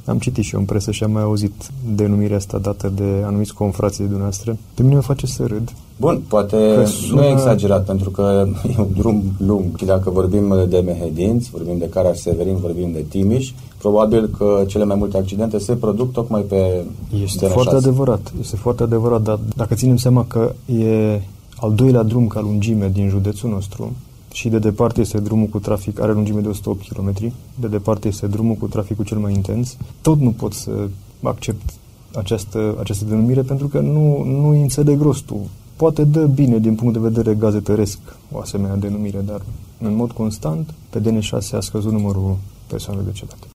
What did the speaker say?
Am citit și eu în presă și am mai auzit denumirea asta dată de anumiți confrații de dumneavoastră. Pe mine mă face să râd. Bun, poate nu e exagerat, pentru că e un drum lung. Și dacă vorbim de Mehedinți, vorbim de Caraș-Severin, vorbim de Timiș, probabil că cele mai multe accidente se produc tocmai pe Este foarte adevărat. Este foarte adevărat, dar dacă ținem seama că e al doilea drum ca lungime din județul nostru și de departe este drumul cu trafic, are lungime de 108 km, de departe este drumul cu traficul cel mai intens, tot nu pot să accept această denumire pentru că nu îi înțeleg rostul. Poate dă bine din punct de vedere gazetăresc o asemenea denumire, dar în mod constant pe DN6 a scăzut numărul persoanelor decedate.